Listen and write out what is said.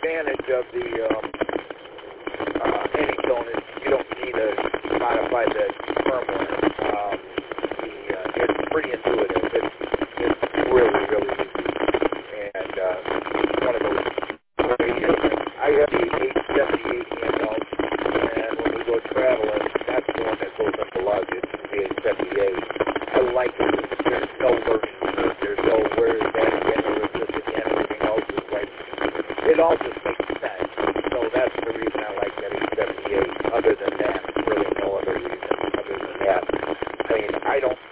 advantage of the Anytone is you don't need to modify the firmware. It's pretty intuitive. It's really, really easy. And one of those radios. I have the 878 handheld, and when we go traveling, that's the one that goes up the luggage, the 878. I like it. There's no learning curve. There's no where is that again or is this again. Everything else is like, it all just makes sense. So that's the reason I like that 878. Other than that, really no other reason other than that. I mean, I don't